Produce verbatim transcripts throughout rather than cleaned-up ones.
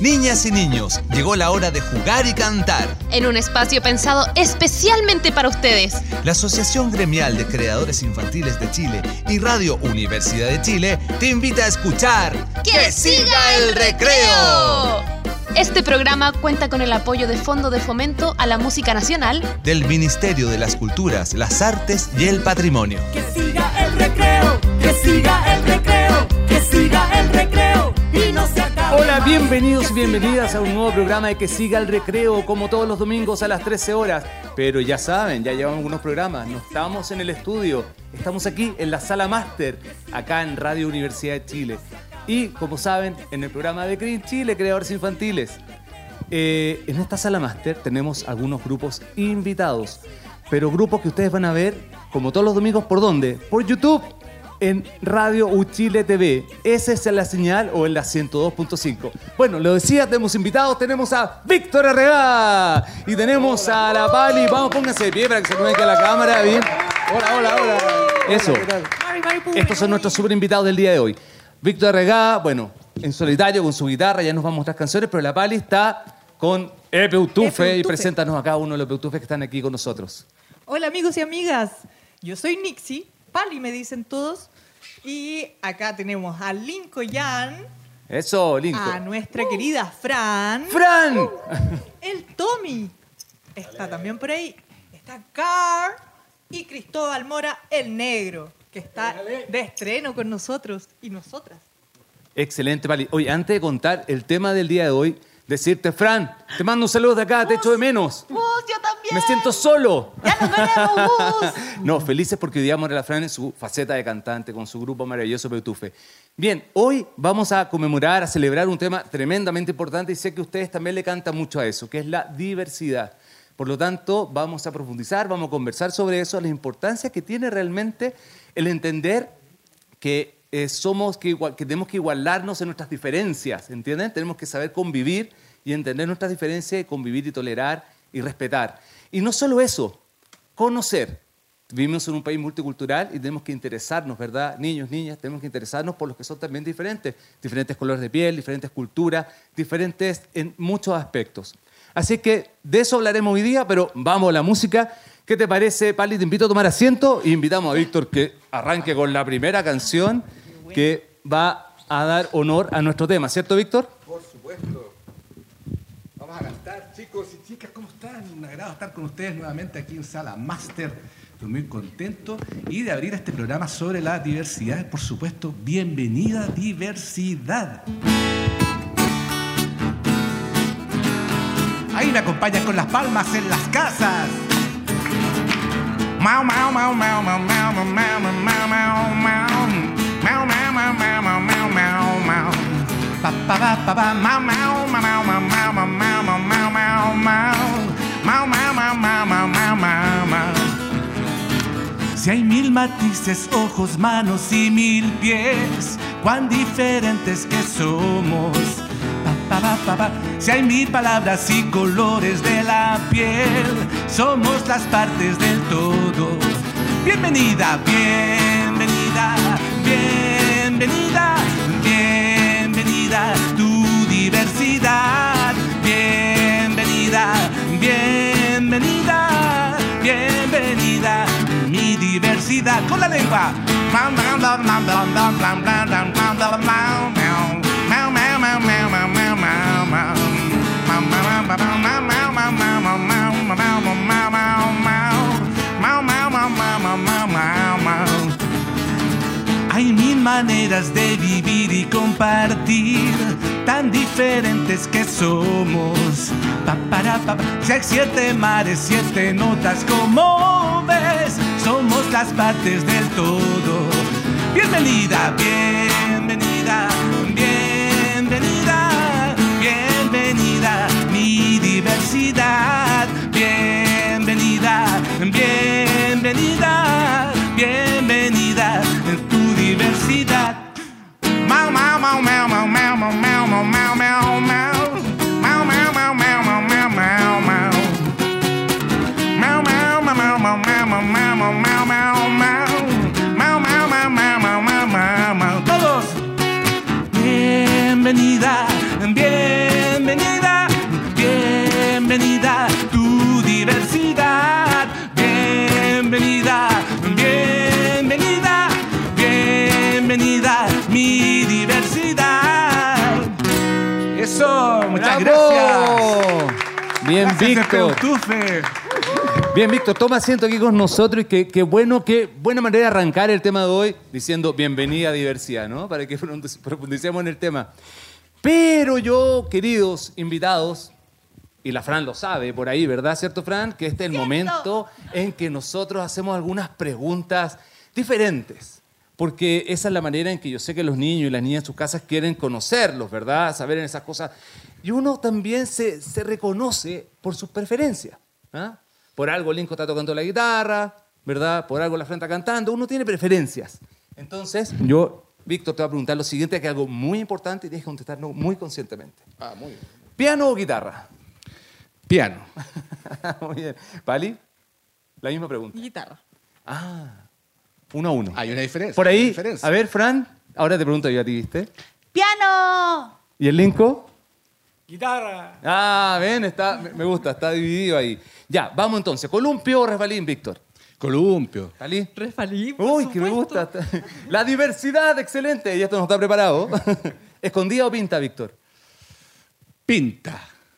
Niñas y niños, llegó la hora de jugar y cantar. En un espacio pensado especialmente para ustedes. La Asociación Gremial de Creadores Infantiles de Chile y Radio Universidad de Chile te invita a escuchar ¡Que, ¡Que siga el recreo! Este programa cuenta con el apoyo de Fondo de Fomento a la Música Nacional del Ministerio de las Culturas, las Artes y el Patrimonio. Que siga el recreo, que siga el recreo, que siga el recreo y no se acabe. Hola, bienvenidos y bienvenidas a un nuevo programa de Que siga el recreo, como todos los domingos a las trece horas. Pero ya saben, ya llevamos algunos programas, no estamos en el estudio, estamos aquí en la Sala Máster, acá en Radio Universidad de Chile. Y, como saben, en el programa de Crein Chile, Creadores Infantiles. Eh, en esta Sala Máster tenemos algunos grupos invitados, pero grupos que ustedes van a ver, como todos los domingos, ¿por dónde? Por YouTube, en Radio U Chile T V. Esa es la señal, o en la ciento dos punto cinco. Bueno, lo decía, tenemos invitados, tenemos a Víctor Arregá y tenemos a la Pali. Vamos, pónganse de pie para que se conecte a la cámara, bien. Hola, hola, hola. Eso. Estos son nuestros super invitados del día de hoy. Víctor Arregá, bueno, en solitario con su guitarra, ya nos va a mostrar canciones, pero la Pali está con Epeutufe y preséntanos a cada uno de los Epeutufes que están aquí con nosotros. Hola amigos y amigas, yo soy Nixie, Pali me dicen todos, y acá tenemos a Linko Jan. Eso, Linko. A nuestra uh. querida Fran. ¡Fran! Uh, el Tommy está también por ahí, está Car y Cristóbal Mora, el negro, que está de estreno con nosotros y nosotras. Excelente, Pali. Oye, antes de contar el tema del día de hoy, decirte, Fran, te mando un saludo de acá, te echo de menos. ¡Gus, yo también! Me siento solo. ¡Ya nos veremos, Gus! No, felices porque hoy día vamos a ver a Fran en su faceta de cantante, con su grupo maravilloso Epeutufe. Bien, hoy vamos a conmemorar, a celebrar un tema tremendamente importante y sé que ustedes también le cantan mucho a eso, que es la diversidad. Por lo tanto, vamos a profundizar, vamos a conversar sobre eso, la importancia que tiene realmente el entender que eh, somos, que, igual, que tenemos que igualarnos en nuestras diferencias, ¿entienden? Tenemos que saber convivir y entender nuestras diferencias, y convivir y tolerar y respetar. Y no solo eso, conocer. Vivimos en un país multicultural y tenemos que interesarnos, ¿verdad? Niños, niñas, tenemos que interesarnos por los que son también diferentes. Diferentes colores de piel, diferentes culturas, diferentes en muchos aspectos. Así que de eso hablaremos hoy día, pero vamos a la música. ¿Qué te parece, Pali? Te invito a tomar asiento y invitamos a Víctor que arranque con la primera canción que va a dar honor a nuestro tema, ¿cierto, Víctor? Por supuesto. Vamos a cantar, chicos y chicas, ¿cómo están? Un agrado estar con ustedes nuevamente aquí en Sala Máster. Estoy muy contento y de abrir este programa sobre la diversidad. Por supuesto, bienvenida diversidad. Ahí me acompañan con las palmas en las casas. Mau, mau, mau, mau, mau, mau, mau, mau, mau, mau, mau. Mau, mau, mau, mau, mau, mau, mau, mau. Pa, pa, pa, pa, pa. Mau, mau, mau, mau, mau, mau, mau, mau, mau, mau, mau. Mau, mau, mau, mau, mau, mau, mau, mau. Si hay mil matices, ojos, manos y mil pies, cuán diferentes que somos. Pa, pa, pa, pa. Si hay mil palabras y colores de la piel, somos las partes del todo. Bienvenida, bienvenida, bienvenida, bienvenida, tu diversidad. Bienvenida, bienvenida, bienvenida, mi diversidad. Con la lengua. Hay mil maneras de vivir y compartir, tan diferentes que somos. Pa, para, pa, pa. Si hay siete mares, siete notas, como ves, somos las partes del todo. Bienvenida, bienvenida, bienvenida, bienvenida, mi diversidad. Bienvenida, bienvenida, bienvenida, tu diversidad. Mau, mau, mau, mau, mau, mau, mau, mau, mau, mau, mau, mau. Mau, mau, mau, mau, mau, mau, mau, mau. Mau, mau, mau, mau, mau, mau, mau, mau, mau, mau, mau. Mau, mau, mau, mau, mau, mau, mau, mau. Todos. Bienvenida, bienvenida. Bienvenida, bienvenida, tu diversidad. Bienvenida, bienvenida, bienvenida, mi diversidad. Eso, muchas ¡Bravo! gracias. Bien, Gracias, Víctor. Epeutufe. Bien, Víctor, toma asiento aquí con nosotros y qué, qué bueno, qué buena manera de arrancar el tema de hoy diciendo bienvenida a diversidad, ¿no? Para que profundicemos en el tema. Pero yo, queridos invitados, y la Fran lo sabe por ahí, ¿verdad? ¿Cierto, Fran? Que este es el momento en que nosotros hacemos algunas preguntas diferentes. Porque esa es la manera en que yo sé que los niños y las niñas en sus casas quieren conocerlos, ¿verdad? Saber en esas cosas. Y uno también se, se reconoce por sus preferencias, ¿ah? Por algo Linko está tocando la guitarra, ¿verdad? Por algo la Fran está cantando. Uno tiene preferencias. Entonces, yo, Víctor, te voy a preguntar lo siguiente, que es algo muy importante y tienes que contestarlo muy conscientemente. Ah, muy bien. ¿Piano o guitarra? Piano. Muy bien. ¿Pali? La misma pregunta. Guitarra. Ah, uno a uno. Hay una diferencia. Por hay ahí, una diferencia. a ver, Fran, ahora te pregunto yo a ti, ¿viste? ¡Piano! ¿Y el Linko? Guitarra. Ah, ven, está, me me gusta, está dividido ahí. Ya, vamos entonces. ¿Columpio o resbalín, Víctor? Columpio. ¿Pali? Resbalí, por Uy, que me supuesto. gusta. La diversidad, excelente. Y esto no está preparado. ¿Escondida o pinta, Víctor? Pinta.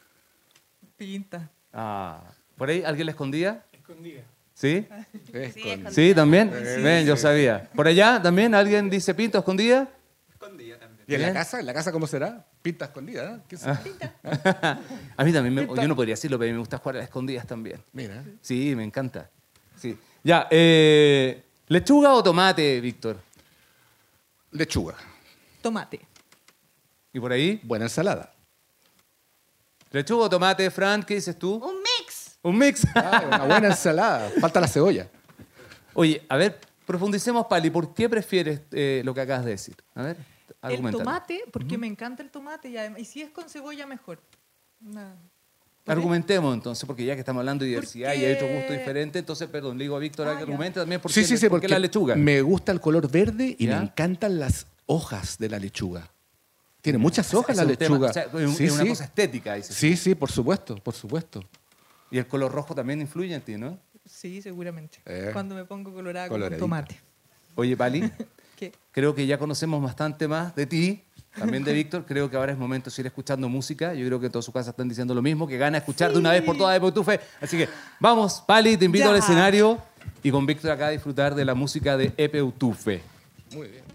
Pinta. Ah, ¿por ahí alguien la escondía? Escondida. ¿Sí? Escondida. ¿Sí, también? Ven, yo sabía. ¿Por allá también alguien dice pinta o escondida? Escondida también. ¿Y en Bien. la casa? ¿En la casa cómo será? Pinta escondida, ¿eh? ¿Qué será? A mí también, me- yo no podría decirlo, pero me gusta jugar a las escondidas también. Mira. Sí, me encanta. Sí. Ya, eh, ¿lechuga o tomate, Víctor? Lechuga. Tomate. ¿Y por ahí? Buena ensalada. ¿Lechuga o tomate, Fran? ¿Qué dices tú? Un mix. Un mix. Ah, una buena ensalada. Falta la cebolla. Oye, a ver, profundicemos, Pali. ¿Por qué prefieres eh, lo que acabas de decir? A ver, El argumentalo. tomate, porque me encanta el tomate y, además- y si es con cebolla, mejor. Nada. ¿Por qué? Argumentemos entonces, porque ya que estamos hablando de diversidad y hay otro gusto diferente, entonces, perdón, le digo a Víctor Ah, que ya. argumente también por Sí, qué, sí, sí, por qué porque la lechuga. me gusta el color verde y ¿Ya? me encantan las hojas de la lechuga. Tiene muchas hojas Es la un tema, lechuga. o sea, es un- Sí, es una sí. cosa estética, dices. Sí, sí, por supuesto, por supuesto. Y el color rojo también influye en ti, ¿no? Sí, seguramente. Eh. Cuando me pongo colorada con Coloradita. tomate. Oye, Pali, ¿Qué? creo que ya conocemos bastante más de ti, también de Víctor. Creo que ahora es momento de ir escuchando música. Yo creo que en toda su casa están diciendo lo mismo, que gana escuchar de una vez por todas de Epeutufe. Así que vamos, Pali, te invito Ya. al escenario y con Víctor acá a disfrutar de la música de Epeutufe. Muy bien.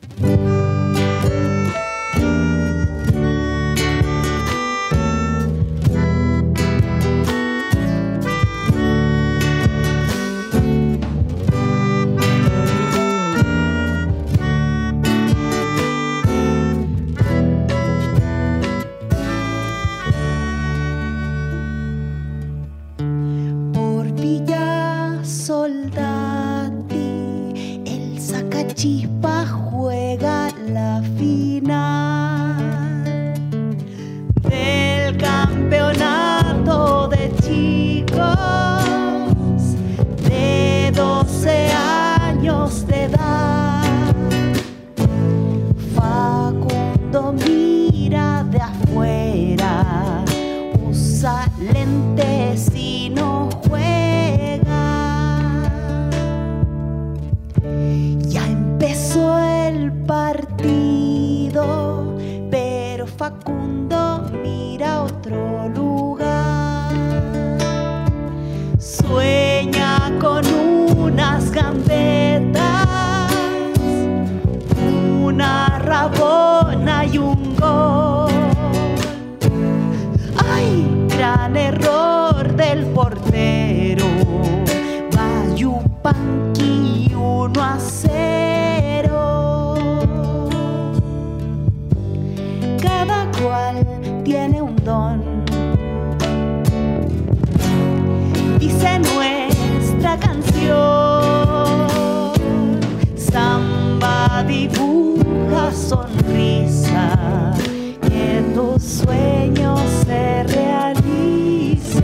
Por Villa Soldati, el sacachispa juega la final del campeonato de chicos de doce años de edad. Facundo mira de afuera, usa lentes y no juega. Ya empezó el partido, pero Facundo mira a otro lugar. Sueña con unas gambetas, una rabona y un gol. ¡Ay! Gran error del portero. Bayupanqui uno a cero. Cada cual tiene un don. Dice nuestra canción. Samba dibuja sonrisa, que tu sueño se realiza.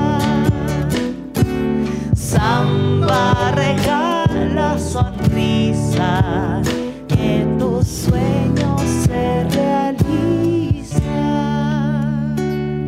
Samba regala sonrisa, que tu sueño se realiza.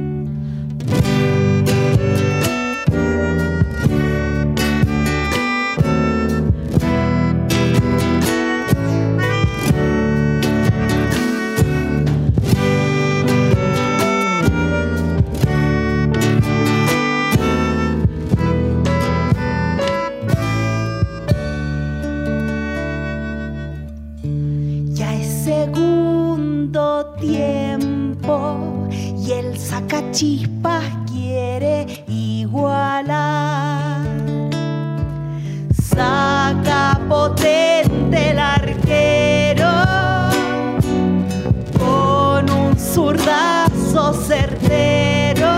chispas quiere igualar. Saca potente el arquero con un zurdazo certero.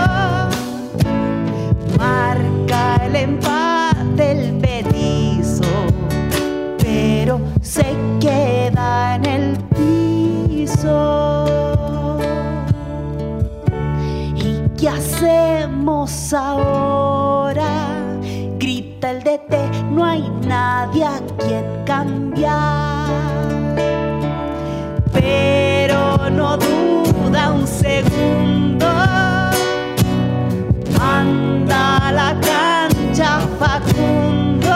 Marca el empate el petizo, pero se queda en el piso. ¿Y qué hacemos ahora? Grita el D T, no hay nadie a quien cambiar. Pero no duda un segundo, manda a la cancha Facundo.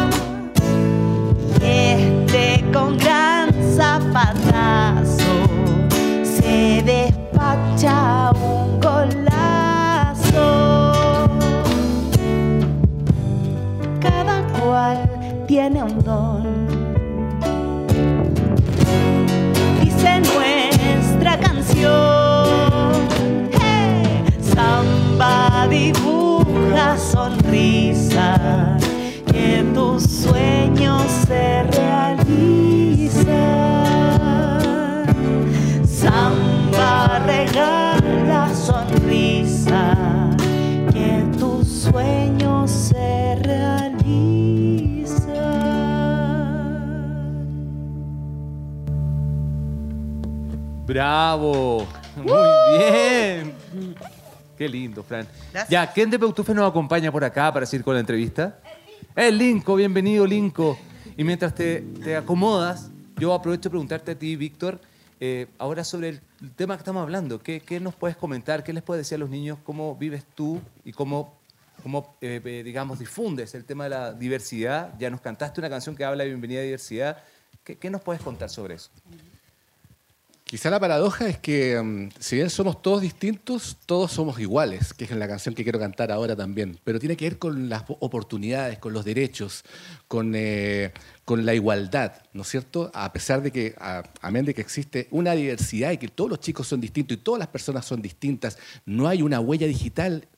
Y este con gran zapatazo se despacha un golazo. Cada cual tiene un don, dice nuestra canción. Hey, samba dibuja sonrisa, que tus sueños se realizan. Samba regala sonrisa, que tus sueños se realizan. ¡Bravo! Muy bien. Qué lindo, Fran. Gracias. Ya, ¿quién de Peutufe nos acompaña por acá para seguir con la entrevista? El Linco, bienvenido, Linco. Y mientras te, te acomodas, yo aprovecho de preguntarte a ti, Víctor, eh, ahora sobre el tema que estamos hablando. ¿Qué, ¿Qué nos puedes comentar? ¿Qué les puedes decir a los niños? ¿Cómo vives tú y cómo, cómo eh, eh, digamos, difundes el tema de la diversidad? Ya nos cantaste una canción que habla de bienvenida a diversidad. ¿Qué, qué nos puedes contar sobre eso? Quizá la paradoja es que, um, si bien somos todos distintos, todos somos iguales, que es la canción que quiero cantar ahora también. Pero tiene que ver con las oportunidades, con los derechos, con, eh, con la igualdad, ¿no es cierto? A pesar de que, a, amén de que existe una diversidad y que todos los chicos son distintos y todas las personas son distintas, no hay una huella digital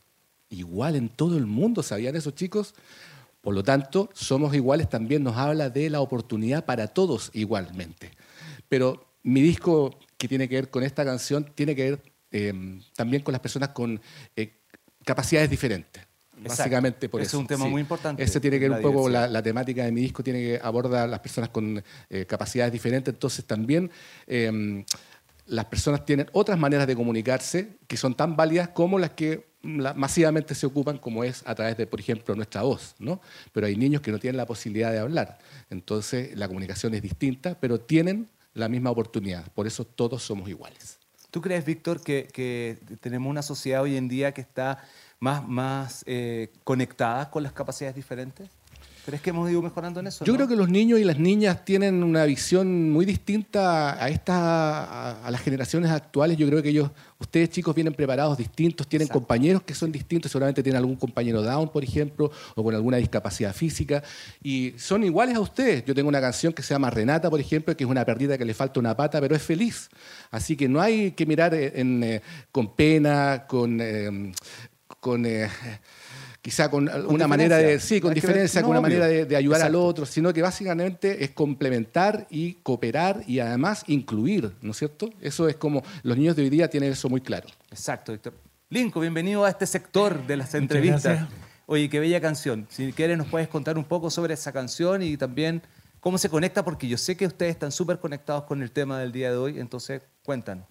igual en todo el mundo, ¿sabían esos chicos? Por lo tanto, somos iguales también nos habla de la oportunidad para todos igualmente. Pero mi disco, que tiene que ver con esta canción, tiene que ver eh, también con las personas con eh, capacidades diferentes. Exacto. Básicamente por Ese eso. es un tema sí. muy importante. Ese tiene que ver la un poco, diversidad. la, la temática de mi disco tiene que abordar a las personas con eh, capacidades diferentes. Entonces también eh, las personas tienen otras maneras de comunicarse que son tan válidas como las que la, masivamente se ocupan, como es a través de, por ejemplo, nuestra voz, ¿no? Pero hay niños que no tienen la posibilidad de hablar. Entonces la comunicación es distinta, pero tienen la misma oportunidad. Por eso todos somos iguales. ¿Tú crees, Víctor, que, que tenemos una sociedad hoy en día que está más, más eh, conectada con las capacidades diferentes? ¿Crees que hemos ido mejorando en eso? Yo ¿no? creo que los niños y las niñas tienen una visión muy distinta a, esta, a, a las generaciones actuales. Yo creo que ellos, ustedes chicos vienen preparados distintos, tienen Exacto. compañeros que son distintos, seguramente tienen algún compañero Down, por ejemplo, o con alguna discapacidad física, y son iguales a ustedes. Yo tengo una canción que se llama Renata, por ejemplo, que es una perdida que le falta una pata, pero es feliz. Así que no hay que mirar en, en, eh, con pena, con... Eh, con eh, quizá con, con una manera de, sí, con diferencia, con una manera de, de ayudar Exacto. al otro, sino que básicamente es complementar y cooperar y además incluir, ¿no es cierto? Eso es como los niños de hoy día tienen eso muy claro. Exacto, Víctor. Linco, bienvenido a este sector de las entrevistas. Oye, qué bella canción. Si quieres nos puedes contar un poco sobre esa canción y también cómo se conecta, porque yo sé que ustedes están súper conectados con el tema del día de hoy, entonces cuéntanos.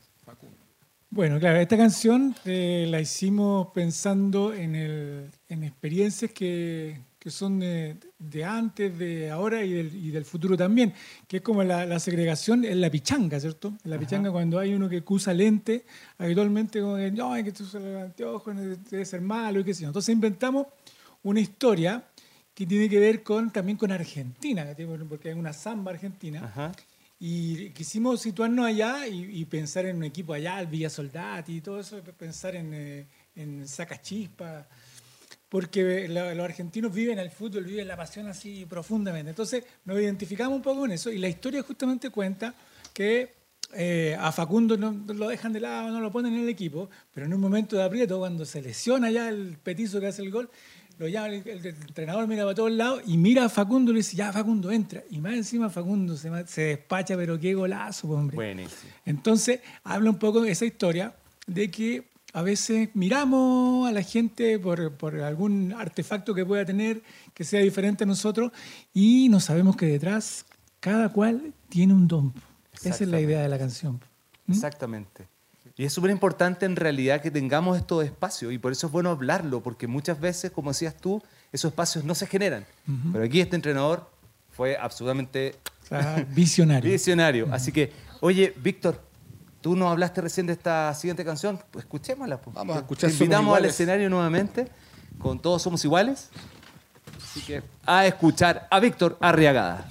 Bueno, claro, esta canción eh, la hicimos pensando en, el, en experiencias que, que son de, de antes, de ahora y del, y del futuro también, que es como la, la segregación en la pichanga, ¿cierto? En la Ajá. pichanga, cuando hay uno que usa lente, habitualmente como que, no, hay que usar el anteojo, debe ser malo y qué sé yo. Entonces inventamos una historia que tiene que ver con, también con Argentina, porque hay una samba argentina. Ajá. Y quisimos situarnos allá y, y pensar en un equipo allá, el Villa Soldati y todo eso, pensar en, eh, en Sacachispa, porque la, los argentinos viven el fútbol, viven la pasión así profundamente. Entonces nos identificamos un poco con eso y la historia justamente cuenta que eh, a Facundo no, lo dejan de lado, no lo ponen en el equipo, pero en un momento de aprieto, cuando se lesiona ya el petizo que hace el gol, lo llama el, el, el entrenador, mira para todos lados y mira a Facundo y le dice, ya Facundo, entra. Y más encima Facundo se, se despacha, pero qué golazo, hombre. Buenísimo. Entonces, habla un poco de esa historia de que a veces miramos a la gente por, por algún artefacto que pueda tener, que sea diferente a nosotros, y no sabemos que detrás cada cual tiene un don. Esa es la idea de la canción. ¿Mm? Exactamente. Y es súper importante en realidad que tengamos estos espacios y por eso es bueno hablarlo, porque muchas veces, como decías tú, esos espacios no se generan. Uh-huh. Pero aquí este entrenador fue absolutamente claro, visionario. visionario. Uh-huh. Así que, oye, Víctor, tú nos hablaste recién de esta siguiente canción, pues escuchémosla. Pues. Vamos a escuchar. Te invitamos al escenario nuevamente con Todos Somos Iguales. Así que a escuchar a Víctor Arriagada.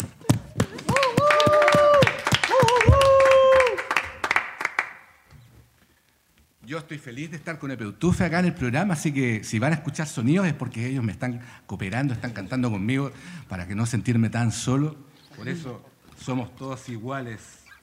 Yo estoy feliz de estar con Epeutufe acá en el programa, así que si van a escuchar sonidos es porque ellos me están cooperando, están cantando conmigo para que no sentirme tan solo. Por eso somos todos iguales.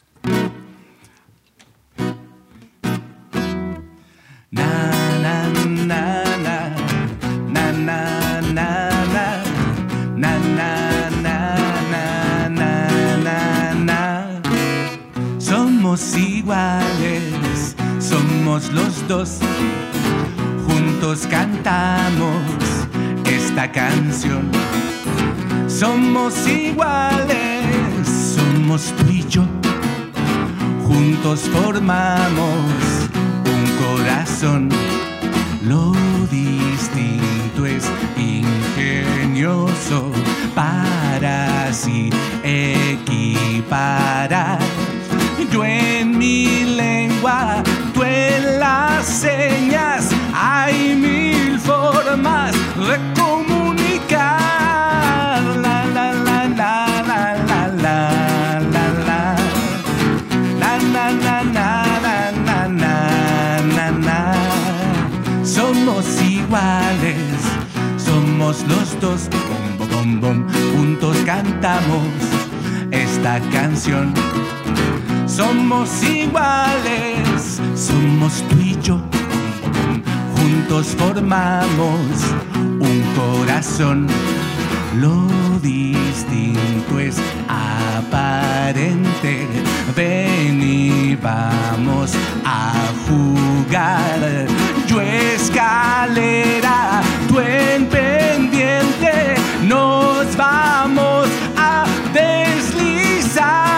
Na, na, na, na, na, na, na, na, na, na, na, na, na, na. Somos iguales. Somos los dos, juntos cantamos esta canción. Somos iguales, somos tú y yo, juntos formamos un corazón. Lo distinto es ingenioso para así equiparar. Yo en mi lengua, tú en las señas, hay mil formas de comunicar. La la la la la la la la la la la la la la la la. Somos iguales, somos los dos, bom bom bom, juntos cantamos esta canción. Somos iguales, somos tú y yo, juntos formamos un corazón. Lo distinto es aparente, ven y vamos a jugar. Yo escalera, tú en pendiente, nos vamos a deslizar.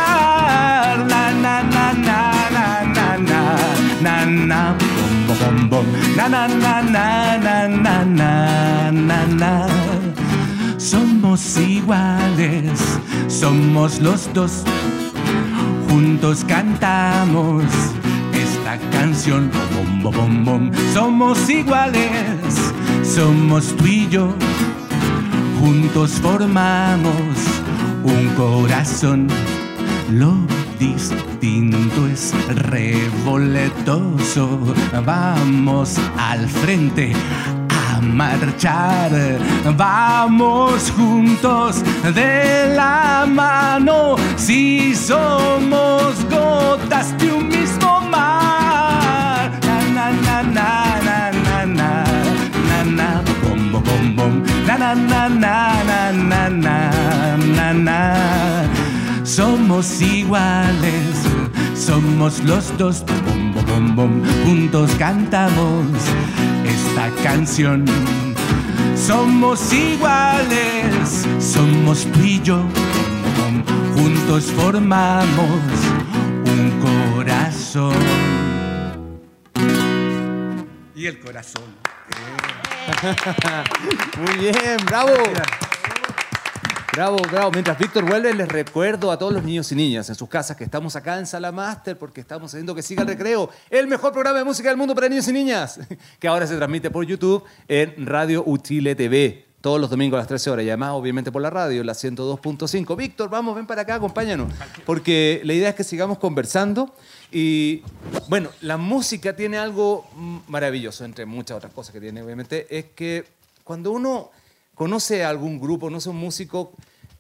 Na na bom bom bom na na na na na na na na na. Somos iguales, somos los dos, juntos cantamos esta canción. Bom bom bom bom. Somos iguales, somos tú y yo, juntos formamos un corazón. Lo distinto es revoltoso. Vamos al frente a marchar. Vamos juntos de la mano. Si somos gotas de un mismo mar. Na na na na na na na na bom bom bom bom. Na na na na na na na na na. Somos iguales, somos los dos, bom, bom, bom, bom, juntos cantamos esta canción. Somos iguales, somos tú y yo, bom, bom, juntos formamos un corazón. Y el corazón. Muy bien, bravo. Bravo, bravo. Mientras Víctor vuelve, les recuerdo a todos los niños y niñas en sus casas que estamos acá en Sala Máster porque estamos haciendo que siga el recreo, el mejor programa de música del mundo para niños y niñas, que ahora se transmite por YouTube en Radio Uchile T V, todos los domingos a las trece horas y además obviamente por la radio, la ciento dos punto cinco. Víctor, vamos, ven para acá, acompáñanos, porque la idea es que sigamos conversando y, bueno, la música tiene algo maravilloso, entre muchas otras cosas que tiene, obviamente, es que cuando uno conoce a algún grupo, conoce a un músico,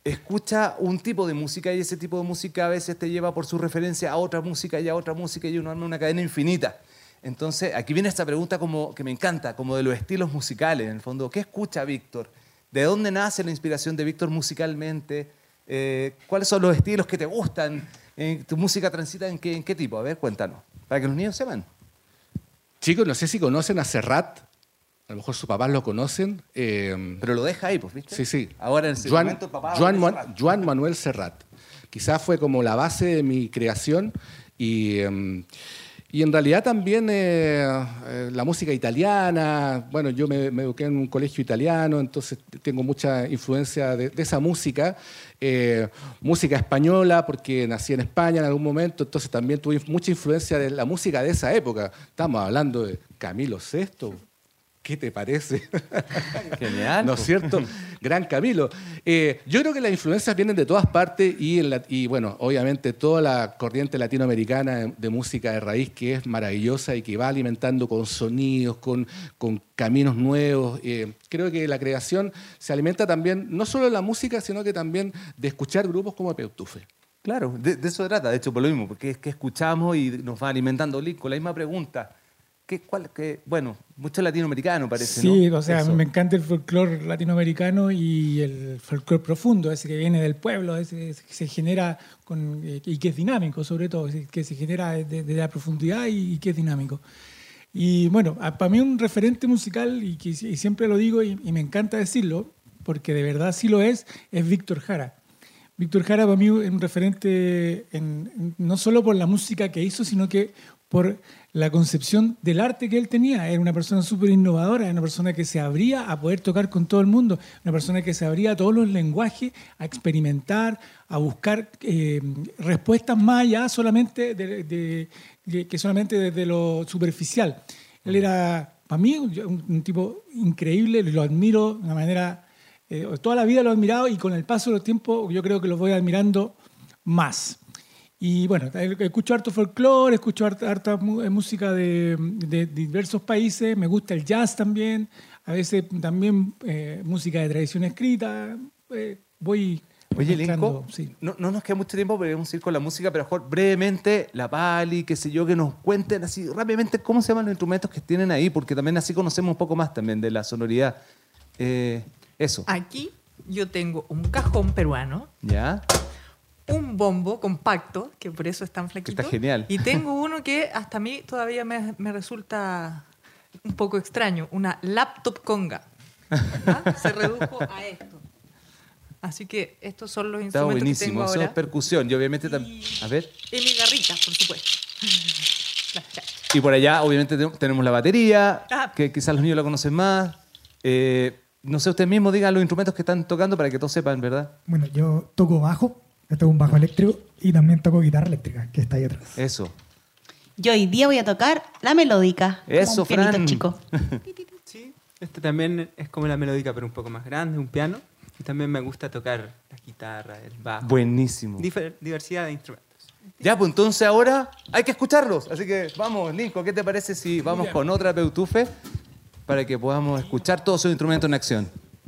escucha un tipo de música y ese tipo de música a veces te lleva por su referencia a otra música y a otra música y uno arma una cadena infinita. Entonces, aquí viene esta pregunta como que me encanta, como de los estilos musicales, en el fondo. ¿Qué escucha Víctor? ¿De dónde nace la inspiración de Víctor musicalmente? Eh, ¿Cuáles son los estilos que te gustan? Eh, ¿Tu música transita en qué, en qué tipo? A ver, cuéntanos, para que los niños sepan. Chicos, no sé si conocen a Serrat. A lo mejor sus papás lo conocen. Eh, Pero lo deja ahí, pues, ¿viste? Sí, sí. Ahora en ese Joan, momento, papá... Joan, Man- Joan Manuel Serrat. Quizás fue como la base de mi creación y... Eh, Y en realidad también eh, eh, la música italiana, bueno, yo me, me eduqué en un colegio italiano, entonces tengo mucha influencia de, de esa música. Eh, música española, porque nací en España en algún momento, entonces también tuve mucha influencia de la música de esa época. Estamos hablando de Camilo sexto. ¿Qué te parece? Genial. ¿No es cierto? Gran Camilo. Eh, yo creo que las influencias vienen de todas partes y, en la, y, bueno, obviamente toda la corriente latinoamericana de, de música de raíz que es maravillosa y que va alimentando con sonidos, con, con caminos nuevos. Eh, creo que la creación se alimenta también, no solo de la música, sino que también de escuchar grupos como Peutufe. Claro, de, de eso se trata, de hecho, por lo mismo, porque es que escuchamos y nos va alimentando. Link, con la misma pregunta. ¿Qué, cuál, qué? Bueno, mucho latinoamericano parece, sí, ¿no? O sea, Eso. me encanta el folclore latinoamericano y el folclore profundo, ese que viene del pueblo, ese, ese que se genera con, eh, y que es dinámico, sobre todo, que se genera desde de la profundidad y, y que es dinámico. Y bueno, a, para mí un referente musical, y, que, y siempre lo digo y, y me encanta decirlo, porque de verdad sí lo es, es Víctor Jara. Víctor Jara para mí es un referente en, en, no solo por la música que hizo, sino que por la concepción del arte que él tenía. Era una persona súper innovadora, era una persona que se abría a poder tocar con todo el mundo, una persona que se abría a todos los lenguajes, a experimentar, a buscar eh, respuestas más allá solamente de, de, de, que solamente desde lo superficial. Él era, para mí, un, un tipo increíble, lo admiro de una manera... Eh, toda la vida lo he admirado y con el paso del tiempo yo creo que lo voy admirando más. Y bueno, escucho harto folclore, escucho harta, harta música de, de diversos países, me gusta el jazz también, a veces también eh, música de tradición escrita, eh, voy... Oye, Linko, sí. no, no nos queda mucho tiempo, podríamos ir con la música, pero mejor brevemente, la pali, qué sé yo, que nos cuenten así rápidamente cómo se llaman los instrumentos que tienen ahí, porque también así conocemos un poco más también de la sonoridad. Eh, eso. Aquí yo tengo un cajón peruano. ¿Ya? Un bombo compacto, que por eso es tan flaquito. Está genial. Y tengo uno que hasta a mí todavía me, me resulta un poco extraño, una laptop conga. ¿Ah? Se redujo a esto. Así que estos son los Está instrumentos buenísimo, que tengo eso ahora. es percusión y obviamente también... A ver. Y mi garrita, por supuesto. Y por allá obviamente tenemos la batería, Ah. que quizás los niños la conocen más. Eh, no sé, ustedes mismos digan los instrumentos que están tocando para que todos sepan, ¿verdad? Bueno, yo toco bajo, yo toco un bajo eléctrico y también toco guitarra eléctrica, que está ahí atrás. Eso. Yo hoy día voy a tocar la melódica. Eso, como un pianito Fran. chico. Sí, este también es como la melódica, pero un poco más grande, un piano. Y también me gusta tocar la guitarra, el bajo. Buenísimo. Difer- diversidad de instrumentos. Ya, pues entonces ahora hay que escucharlos. Así que vamos, Linko, ¿qué te parece si vamos con otra Peutufe para que podamos escuchar todos sus instrumentos en acción?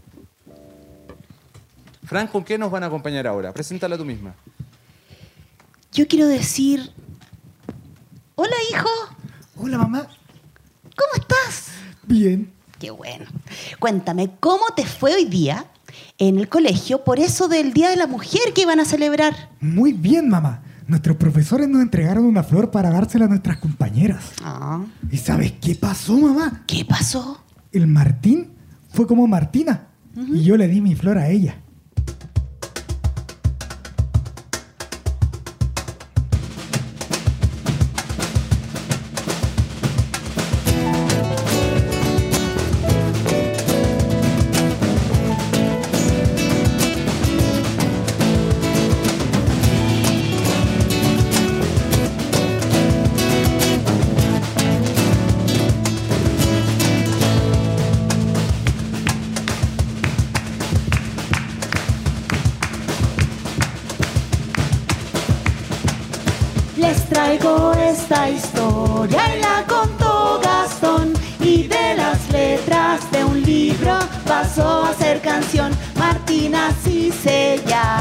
Fran, ¿con qué nos van a acompañar ahora? Preséntala tú misma. Yo quiero decir... Hola, hijo. Hola, mamá. ¿Cómo estás? Bien. Qué bueno. Cuéntame, ¿cómo te fue hoy día en el colegio por eso del Día de la Mujer que iban a celebrar? Muy bien, mamá. Nuestros profesores nos entregaron una flor para dársela a nuestras compañeras. Ah. ¿Y sabes qué pasó, mamá? ¿Qué pasó? El Martín fue como Martina uh-huh. y yo le di mi flor a ella. Les traigo esta historia y la contó Gastón, y de las letras de un libro pasó a ser canción. Martina así se llama.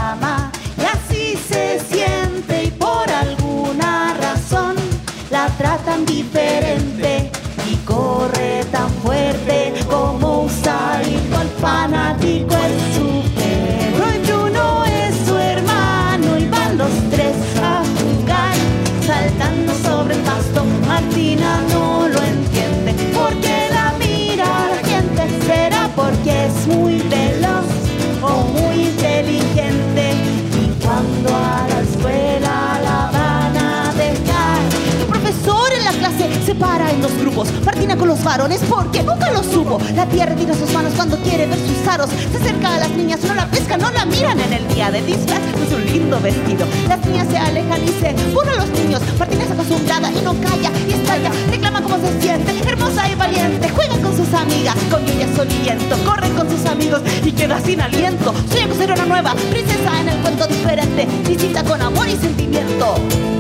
grupos. Martina con los varones porque nunca lo supo. La tía retira sus manos cuando quiere ver sus aros. Se acerca a las niñas, no la pescan, no la miran en el día de disfraz. Es un lindo vestido. Las niñas se alejan y se burlan los niños. Martina es acostumbrada y no calla y estalla. Reclama cómo se siente, hermosa y valiente. Juegan con sus amigas, con lluvia, sol y viento. Corren con sus amigos y queda sin aliento. Sueña con ser una nueva princesa en el cuento diferente, distinta con amor y sentimiento.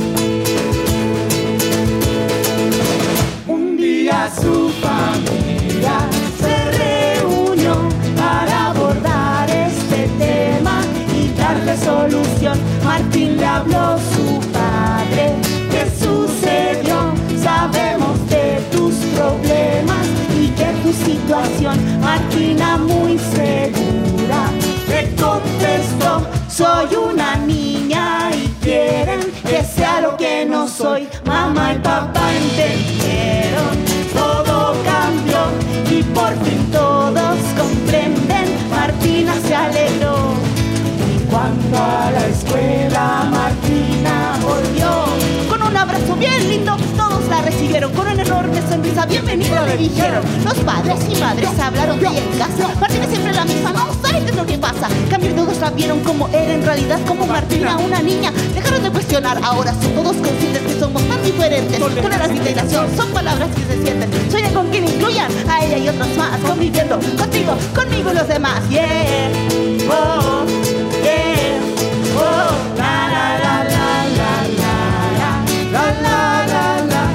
Un día su familia se reunió para abordar este tema y darle solución. Martín le habló a su padre. ¿Qué sucedió? Sabemos de tus problemas y de tu situación. Martina muy segura le contestó: soy una niña y quieren que sea lo que no soy. Mamá y papá entendieron, todo cambió y por fin todos comprenden. Martina se alegró y cuando a la escuela Martina volvió, con un abrazo bien lindo todos la recibieron. Con una enorme sonrisa, bienvenida le dijeron. Los padres y madres hablaron de ella en casa. Martina siempre la misma, no saben qué es lo que pasa. Cambiar todos la vieron como era en realidad, como Martina, una niña. Dejaron de cuestionar, ahora son todos conscientes que somos tan diferentes. Tolerancia e integración son palabras que se sienten. Sueñan con quien incluyan a ella y otros más, conviviendo contigo, conmigo y los demás. Yeah, oh, yeah, oh, la la la la la la la la la la.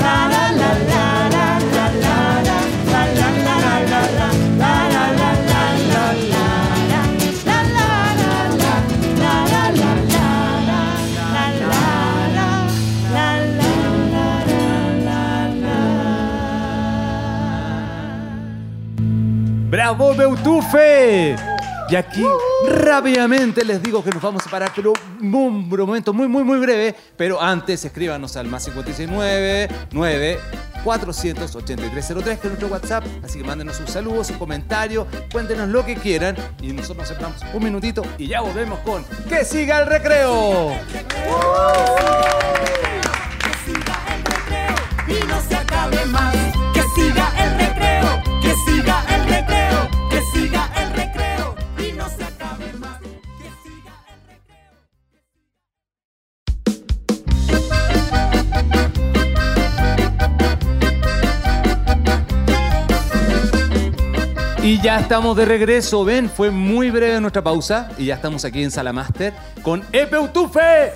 ¡Bravo, Beutufe! Y aquí rápidamente les digo que nos vamos a parar, pero un momento muy, muy, muy breve. Pero antes escríbanos al más cincuenta y seis nueve nueve cuatrocientos ochenta y tres cero tres, que es nuestro WhatsApp. Así que mándenos sus saludos, sus comentarios, cuéntenos lo que quieran. Y nosotros nos separamos un minutito y ya volvemos con ¡Que siga el recreo! Que siga el recreo y no se acabe más. Que siga el recreo, que siga el recreo, que siga el recreo y no se acabe más. Que siga el recreo. Y ya estamos de regreso, ven, fue muy breve nuestra pausa y ya estamos aquí en Sala Master con Beutufe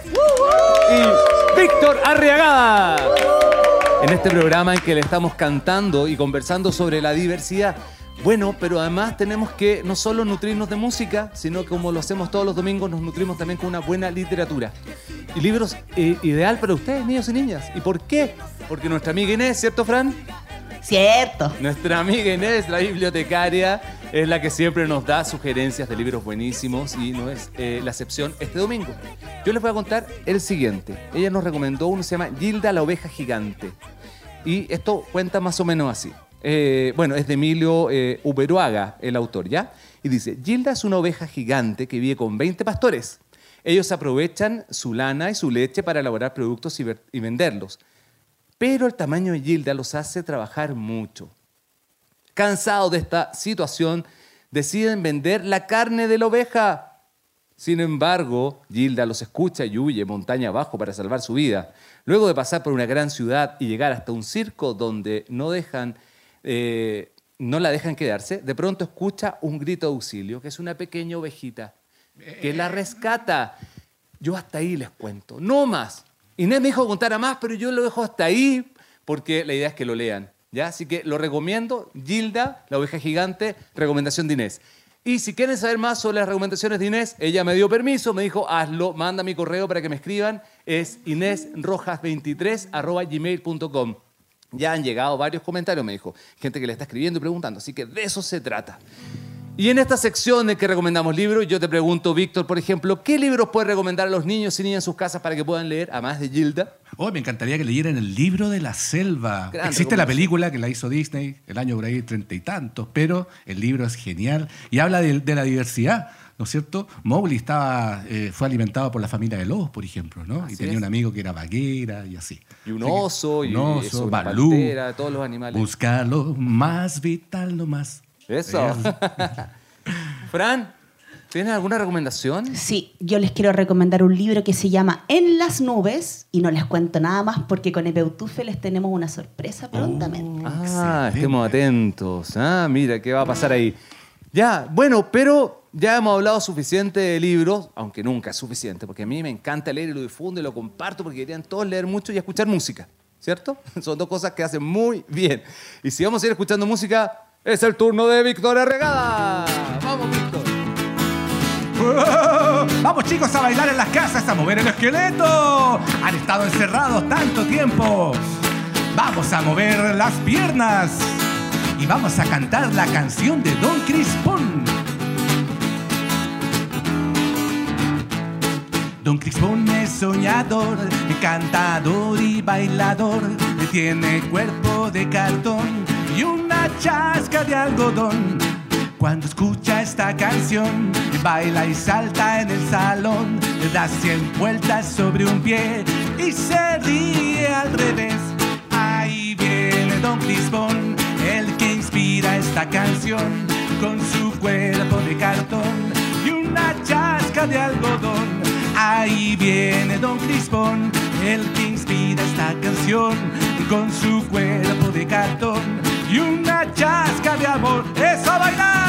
y Víctor Arriagada. En este programa en que le estamos cantando y conversando sobre la diversidad. Bueno, pero además tenemos que no solo nutrirnos de música, sino que como lo hacemos todos los domingos, nos nutrimos también con una buena literatura. Y libros eh, ideal para ustedes, niños y niñas. ¿Y por qué? Porque nuestra amiga Inés, ¿cierto, Fran? Cierto. Nuestra amiga Inés, la bibliotecaria, es la que siempre nos da sugerencias de libros buenísimos y no es eh, la excepción este domingo. Yo les voy a contar el siguiente. Ella nos recomendó uno que se llama Gilda la oveja gigante. Y esto cuenta más o menos así. Eh, bueno, es de Emilio eh, Uberuaga, el autor, ¿ya? Y dice, Gilda es una oveja gigante que vive con veinte pastores. Ellos aprovechan su lana y su leche para elaborar productos y, ver- y venderlos. Pero el tamaño de Gilda los hace trabajar mucho. Cansados de esta situación, deciden vender la carne de la oveja. Sin embargo, Gilda los escucha y huye montaña abajo para salvar su vida. Luego de pasar por una gran ciudad y llegar hasta un circo donde no, dejan, eh, no la dejan quedarse, de pronto escucha un grito de auxilio, que es una pequeña ovejita, que la rescata. Yo hasta ahí les cuento, no más. Inés me dijo que contara más, pero yo lo dejo hasta ahí porque la idea es que lo lean, ¿ya? Así que lo recomiendo, Gilda, la oveja gigante, recomendación de Inés. Y si quieren saber más sobre las recomendaciones de Inés, ella me dio permiso, me dijo, hazlo, manda mi correo para que me escriban, es inésrojas veintitrés arroba gmail punto com. Ya han llegado varios comentarios, me dijo, gente que le está escribiendo y preguntando, así que de eso se trata. Y en esta sección en que recomendamos libros, yo te pregunto, Víctor, por ejemplo, ¿qué libros puedes recomendar a los niños y niñas en sus casas para que puedan leer, además de Gilda? Oh, me encantaría que leyeran El libro de la selva. Gran Existe la película que la hizo Disney, el año por ahí treinta y tantos, pero el libro es genial y habla de, de la diversidad, ¿no es cierto? Mowgli estaba, eh, fue alimentado por la familia de lobos, por ejemplo, ¿no? Así y tenía es. un amigo que era vaquera y así. Y un Así que, oso, y un oso, eso, una Balú, pantera, todos los animales. buscar lo más vital, lo más... Eso. Fran, ¿tienes alguna recomendación? Sí, yo les quiero recomendar un libro que se llama En las nubes y no les cuento nada más porque con Epeutufe les tenemos una sorpresa prontamente. Ah, estemos atentos. Ah, mira, ¿qué va a pasar ahí? Ya, bueno, pero ya hemos hablado suficiente de libros, aunque nunca es suficiente, porque a mí me encanta leer y lo difundo y lo comparto porque querían todos leer mucho y escuchar música, ¿cierto? Son dos cosas que hacen muy bien. Y si vamos a ir escuchando música, es el turno de Víctor Arregada. ¡Vamos, Víctor! ¡Oh! Vamos chicos a bailar en las casas, a mover el esqueleto. Han estado encerrados tanto tiempo. Vamos a mover las piernas y vamos a cantar la canción de Don Crispón. Don Crispón es soñador, cantador y bailador. Tiene cuerpo de cartón y una chasca de algodón. Cuando escucha esta canción, baila y salta en el salón, da cien vueltas sobre un pie y se ríe al revés. Ahí viene Don Crispón, el que inspira esta canción, con su cuerpo de cartón y una chasca de algodón. Ahí viene Don Crispón, el que inspira esta canción, con su cuerpo de cartón y una chasca de amor. ¡Eso, a bailar!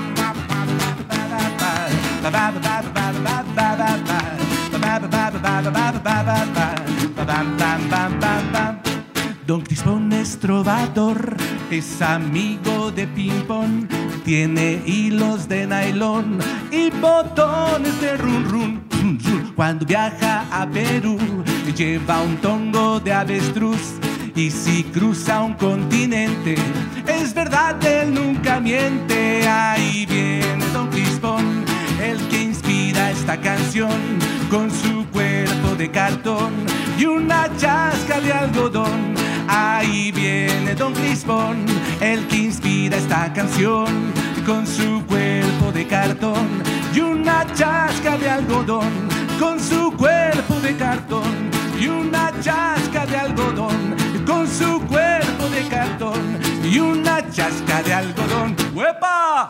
Don Crispón es trovador, es amigo de ping-pong, tiene hilos de nylon y botones de run run. Cuando viaja a Perú, lleva un tongo de avestruz. Y si cruza un continente, es verdad, él nunca miente. Ahí viene Don Crispón, el que inspira esta canción, con su cuerpo de cartón y una chasca de algodón. Ahí viene Don Crispón, el que inspira esta canción, con su cuerpo de cartón y una chasca de algodón. Con su cuerpo de cartón y una chasca de algodón. Con su cuerpo de cartón y una chasca de algodón. ¡Uepa!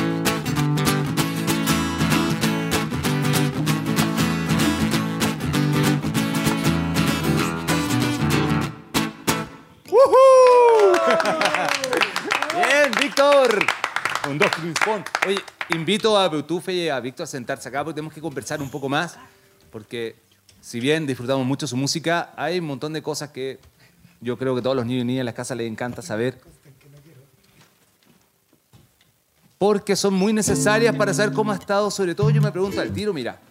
¡Woohoo! Bien, Víctor. Un dos Crispón. Oye, invito a Epeutufe y a Víctor a sentarse acá porque tenemos que conversar un poco más. Porque si bien disfrutamos mucho su música, hay un montón de cosas que yo creo que a todos los niños y niñas en las casas les encanta saber. Porque son muy necesarias para saber cómo ha estado. Sobre todo yo me pregunto al tiro, mira.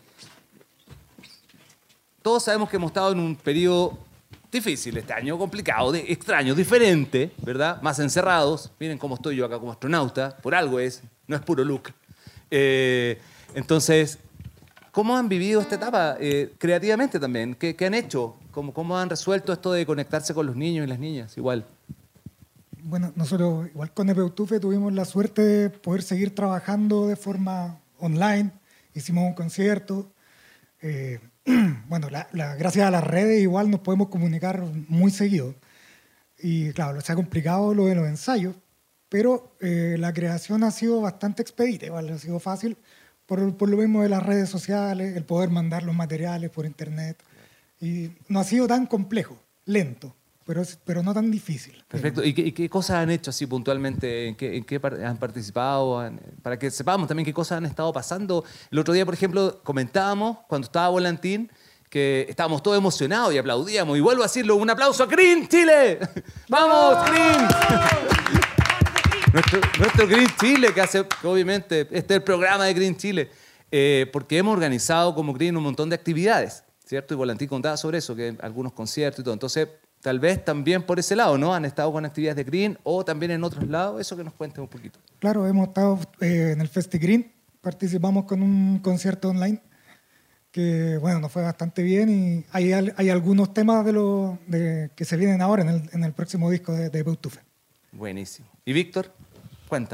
Todos sabemos que hemos estado en un periodo difícil este año, complicado, de, extraño, diferente, ¿verdad? Más encerrados. Miren cómo estoy yo acá como astronauta. Por algo es, no es puro look. Eh, entonces... ¿Cómo han vivido esta etapa eh, creativamente también? ¿Qué, qué han hecho? ¿Cómo, ¿Cómo han resuelto esto de conectarse con los niños y las niñas? Igual. Bueno, nosotros igual con Epeutufe tuvimos la suerte de poder seguir trabajando de forma online. Hicimos un concierto. Eh, bueno, la, la, gracias a las redes igual nos podemos comunicar muy seguido. Y claro, se ha complicado lo de los ensayos, pero eh, la creación ha sido bastante expedita, igual ha sido fácil. Por, por lo mismo de las redes sociales, el poder mandar los materiales por internet. Y no ha sido tan complejo, lento, pero, pero no tan difícil. Perfecto. ¿Y qué, y qué cosas han hecho así puntualmente? ¿En qué, en qué han participado? Para que sepamos también qué cosas han estado pasando. El otro día, por ejemplo, comentábamos, cuando estaba Volantín, que estábamos todos emocionados y aplaudíamos. Y vuelvo a decirlo, un aplauso a Green Chile. ¡Vamos, Green! Nuestro, nuestro Green Chile, que hace, que obviamente, este es el programa de Green Chile, eh, porque hemos organizado como Green un montón de actividades, ¿cierto? Y Volantín contaba sobre eso, que algunos conciertos y todo. Entonces, tal vez también por ese lado, ¿no? Han estado con actividades de Green o también en otros lados. Eso que nos cuenten un poquito. Claro, hemos estado eh, en el Festi Green, participamos con un concierto online que, bueno, nos fue bastante bien y hay, hay algunos temas de lo, de, que se vienen ahora en el, en el próximo disco de, de Epeutufe. Buenísimo. ¿Y Víctor? Cuéntanos.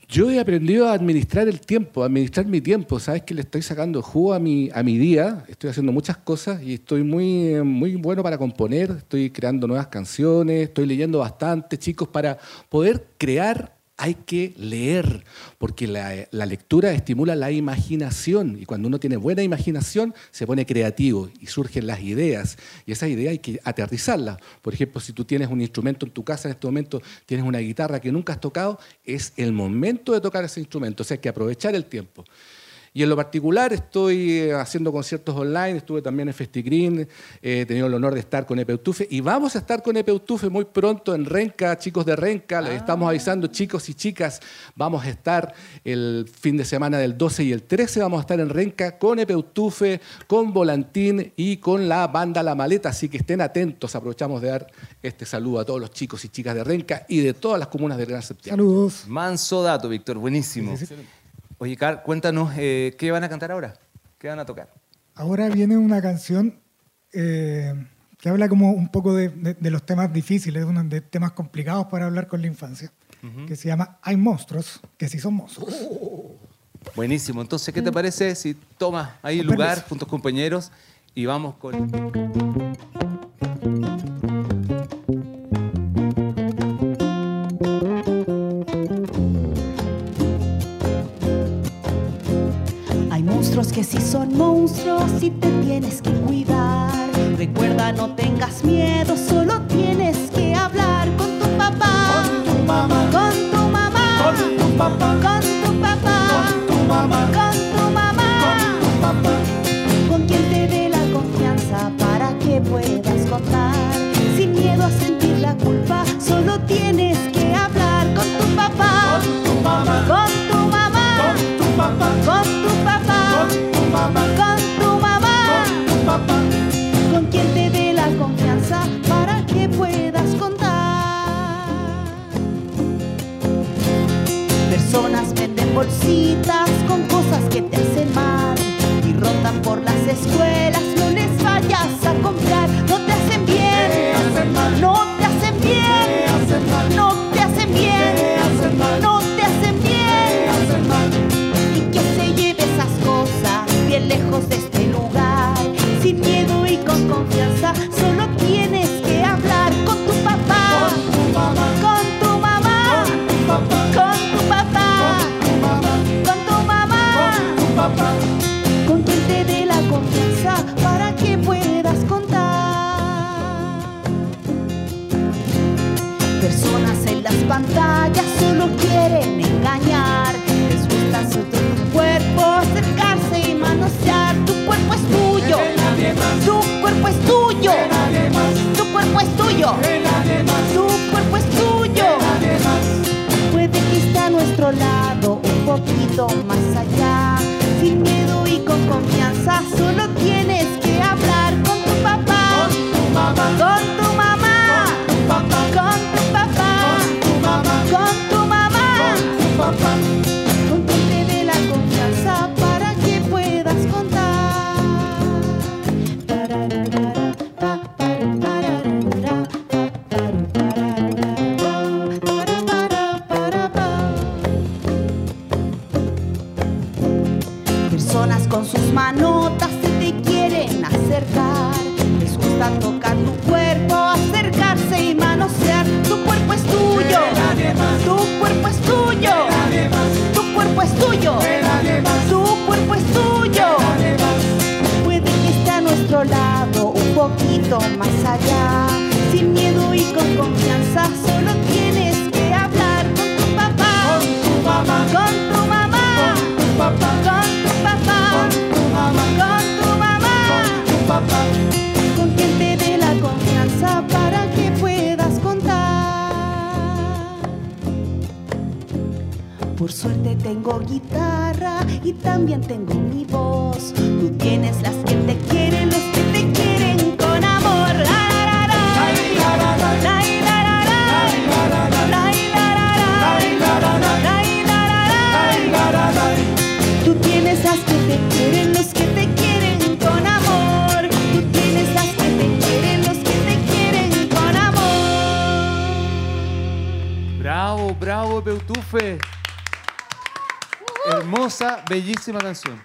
Yo he aprendido a administrar el tiempo, a administrar mi tiempo. Sabes que le estoy sacando jugo a mi, a mi día, estoy haciendo muchas cosas y estoy muy, muy bueno para componer, estoy creando nuevas canciones, estoy leyendo bastante, chicos. Para poder crear hay que leer, porque la, la lectura estimula la imaginación y cuando uno tiene buena imaginación se pone creativo y surgen las ideas y esas ideas hay que aterrizarlas. Por ejemplo, si tú tienes un instrumento en tu casa en este momento, tienes una guitarra que nunca has tocado, es el momento de tocar ese instrumento, o sea, hay que aprovechar el tiempo. Y en lo particular estoy haciendo conciertos online, estuve también en FestiGreen, he tenido el honor de estar con Epeutufe y vamos a estar con Epeutufe muy pronto en Renca, chicos de Renca, les estamos avisando, chicos y chicas, vamos a estar el fin de semana del doce y el trece, vamos a estar en Renca con Epeutufe, con Volantín y con la banda La Maleta, así que estén atentos, aprovechamos de dar este saludo a todos los chicos y chicas de Renca y de todas las comunas del Gran Septiembre. Saludos. Manso dato, Víctor, buenísimo. Sí, sí. Oye, Car, cuéntanos, eh, ¿qué van a cantar ahora? ¿Qué van a tocar? Ahora viene una canción eh, que habla como un poco de, de, de los temas difíciles, uno de temas complicados para hablar con la infancia, uh-huh. que se llama Hay monstruos, que sí son monstruos. Oh. Buenísimo. Entonces, ¿qué te parece si tomas ahí lugar junto a tus compañeros y vamos con... Que si son monstruos y te tienes que cuidar. Recuerda, no tengas miedo, solo tienes que hablar con tu papá, con tu mamá, con tu mamá, con tu papá, con tu papá, con tu mamá, con tu mamá, con tu papá, con quien te dé la confianza para que puedas contar. Sin miedo a sentir la culpa, solo tienes que hablar con tu papá, con tu mamá, con tu mamá, con tu papá, con tu papá. Con tu mamá, con tu mamá, con tu papá, con quien te dé la confianza para que puedas contar. Personas venden bolsitas con cosas que te hacen mal y rondan por las escuelas, no les vayas a comprar, no te hacen bien, no te hacen bien, no te hacen bien, no te hacen bien. Bien lejos de este lugar, sin miedo y con confianza, solo tienes que hablar con tu papá, con tu mamá, con tu mamá, con tu papá, con tu mamá, con tu papá, con quien te dé la confianza para que puedas contar. Personas en las pantallas solo quieren engañar, les gusta su cuerpo, acercarse y manosear. Tu cuerpo es tuyo, tu cuerpo es tuyo, tu cuerpo es tuyo, tu cuerpo es tuyo. Puede que esté a nuestro lado, un poquito más allá. Sin miedo y con confianza, solo tienes que hablar con tu papá, con tu mamá, con tu mamá, con tu papá, con tu mamá, con tu mamá, con tu papá. Con quien te dé la confianza para que puedas contar. Personas con sus manotas se te quieren acercar, les gusta tocar tu cuerpo, acercarse y manosear. Tu cuerpo es tuyo, tu cuerpo es tuyo, tu cuerpo es tuyo, tu cuerpo es tuyo. Puede que esté a nuestro lado, un poquito más allá. Sin miedo y con confianza, solo tienes que hablar con tu papá, con tu mamá, con tu mamá, con tu papá, con tu papá, con tu mamá, con tu mamá, con tu papá, con quien te dé la confianza para que puedas contar. Por suerte tengo guitarra y también tengo mi voz. Tú tienes las que te quieren, los que te quieren con amor. Tú tienes las que te quieren, los que te quieren con amor. Tú tienes las que te quieren, los que te quieren con amor. Bravo, bravo, Epeutufe. Hermosa, bellísima canción.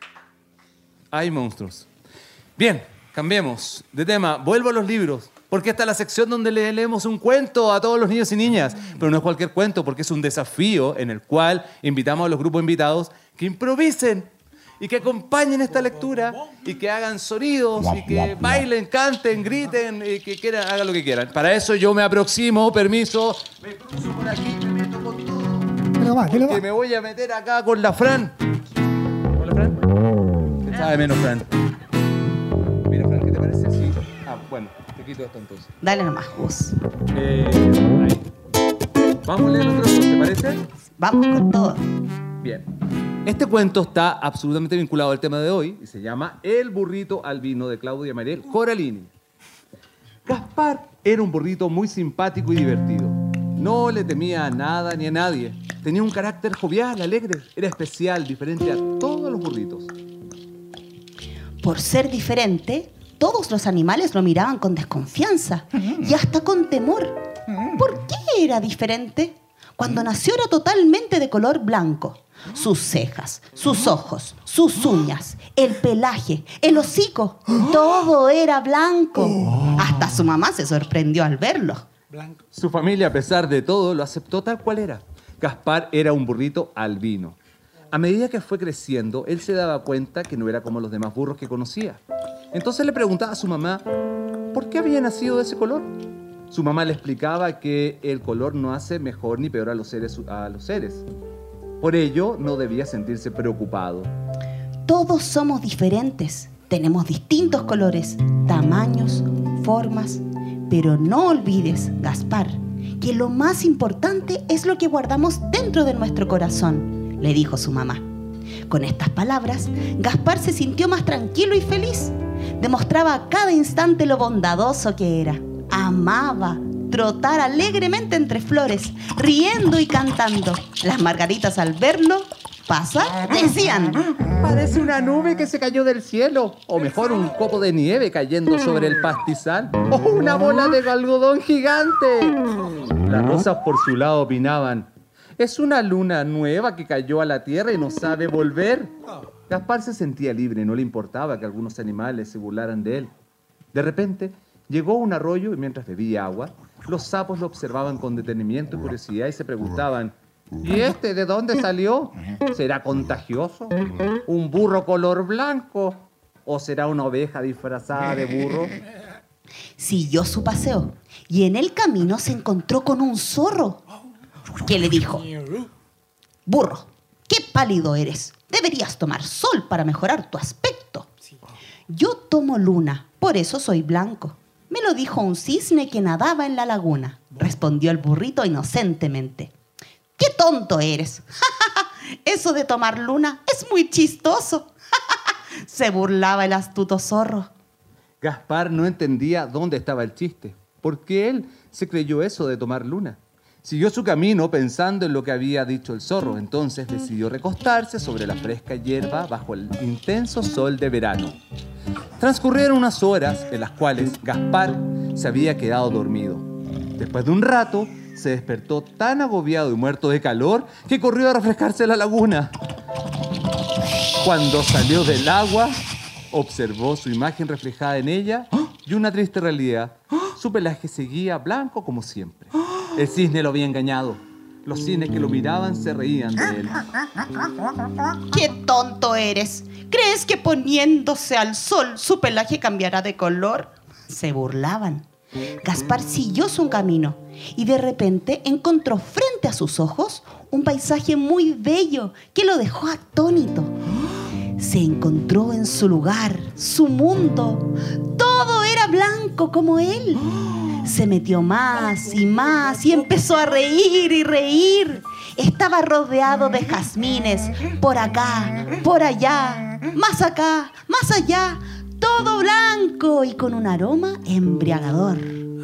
Hay monstruos. Bien, cambiemos de tema. Vuelvo a los libros, porque esta es la sección donde le leemos un cuento a todos los niños y niñas. Pero no es cualquier cuento, porque es un desafío en el cual invitamos a los grupos invitados que improvisen y que acompañen esta lectura y que hagan sonidos y que bailen, canten, griten y que quieran, hagan lo que quieran. Para eso yo me aproximo, permiso, me cruzo por aquí, me meto con todo. Dilo más, dilo más. Que me voy a meter acá con la Fran. Hola, Fran. ¿Qué sabe menos, Fran? Mira, Fran, ¿qué te parece? Sí. Ah, bueno, te quito esto entonces. Dale nomás, Gus. Eh, ahí. Vamos a leer otro, ¿te parece? Vamos con todo. Bien. Este cuento está absolutamente vinculado al tema de hoy y se llama El burrito albino de Claudia Mariel Coralini. Gaspar era un burrito muy simpático y divertido. No le temía a nada ni a nadie. Tenía un carácter jovial, alegre. Era especial, diferente a todos los burritos. Por ser diferente, todos los animales lo miraban con desconfianza y hasta con temor. ¿Por qué era diferente? Cuando nació era totalmente de color blanco. Sus cejas, sus ojos, sus uñas, el pelaje, el hocico, todo era blanco. Hasta su mamá se sorprendió al verlo. Su familia, a pesar de todo, lo aceptó tal cual era. Gaspar era un burrito albino. A medida que fue creciendo, él se daba cuenta que no era como los demás burros que conocía. Entonces le preguntaba a su mamá por qué había nacido de ese color. Su mamá le explicaba que el color no hace mejor ni peor a los seres. A los seres. Por ello, no debía sentirse preocupado. Todos somos diferentes. Tenemos distintos colores, tamaños, formas. Pero no olvides, Gaspar, que lo más importante es lo que guardamos dentro de nuestro corazón, le dijo su mamá. Con estas palabras, Gaspar se sintió más tranquilo y feliz. Demostraba a cada instante lo bondadoso que era. Amaba trotar alegremente entre flores, riendo y cantando. Las margaritas, al verlo pasar, decían: parece una nube que se cayó del cielo, o mejor un copo de nieve cayendo sobre el pastizal, o una bola de algodón gigante. Las rosas por su lado opinaban: es una luna nueva que cayó a la tierra y no sabe volver. Gaspar se sentía libre, no le importaba que algunos animales se burlaran de él. De repente llegó a un arroyo y mientras bebía agua, los sapos lo observaban con detenimiento y curiosidad y se preguntaban: ¿y este de dónde salió? ¿Será contagioso? ¿Un burro color blanco? ¿O será una oveja disfrazada de burro? Siguió su paseo y en el camino se encontró con un zorro que le dijo: burro, qué pálido eres. Deberías tomar sol para mejorar tu aspecto. Yo tomo luna, por eso soy blanco. Me lo dijo un cisne que nadaba en la laguna, respondió el burrito inocentemente. ¡Qué tonto eres! Eso de tomar luna es muy chistoso. Se burlaba el astuto zorro. Gaspar no entendía dónde estaba el chiste, porque él se creyó eso de tomar luna. Siguió su camino pensando en lo que había dicho el zorro. Entonces decidió recostarse sobre la fresca hierba bajo el intenso sol de verano. Transcurrieron unas horas en las cuales Gaspar se había quedado dormido. Después de un rato, se despertó tan agobiado y muerto de calor que corrió a refrescarse en la laguna. Cuando salió del agua, observó su imagen reflejada en ella y una triste realidad. Su pelaje seguía blanco como siempre. El cisne lo había engañado. Los cisnes que lo miraban se reían de él. ¡Qué tonto eres! ¿Crees que poniéndose al sol su pelaje cambiará de color? Se burlaban. Gaspar siguió su camino y de repente encontró frente a sus ojos un paisaje muy bello que lo dejó atónito. Se encontró en su lugar, su mundo. Todo era blanco como él. Se metió más y más y empezó a reír y reír. Estaba rodeado de jazmines, por acá, por allá, más acá, más allá, todo blanco y con un aroma embriagador.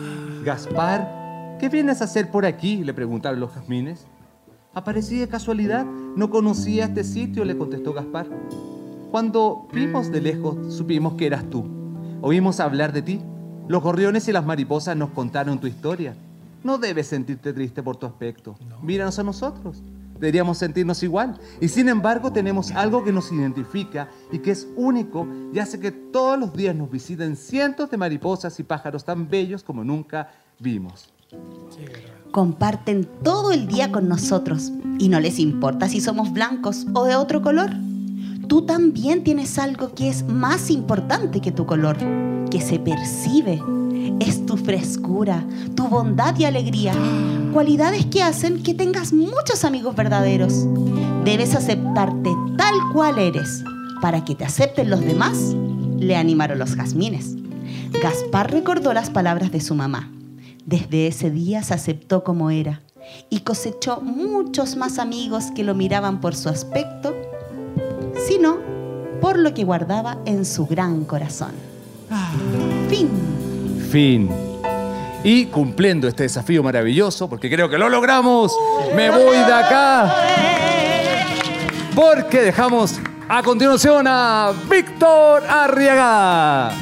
Gaspar, ¿qué vienes a hacer por aquí?, le preguntaron los jazmines. Aparecí de casualidad, no conocía este sitio, le contestó Gaspar. Cuando vimos de lejos, supimos que eras tú. Oímos hablar de ti. Los gorriones y las mariposas nos contaron tu historia. No debes sentirte triste por tu aspecto. No. Míranos a nosotros. deberíamos sentirnos igual. Y sin embargo tenemos algo que nos identifica y que es único y hace que todos los días nos visiten cientos de mariposas y pájaros tan bellos como nunca vimos. Comparten todo el día con nosotros y no les importa si somos blancos o de otro color. Tú también tienes algo que es más importante que tu color, que se percibe. Es tu frescura, tu bondad y alegría, cualidades que hacen que tengas muchos amigos verdaderos. Debes aceptarte tal cual eres. Para que te acepten los demás, le animaron los jazmines. Gaspar recordó las palabras de su mamá. Desde ese día se aceptó como era y cosechó muchos más amigos que lo miraban por su aspecto, sino por lo que guardaba en su gran corazón. Fin. Fin. Y cumpliendo este desafío maravilloso, porque creo que lo logramos, me voy de acá. Porque dejamos a continuación a Víctor Arriaga.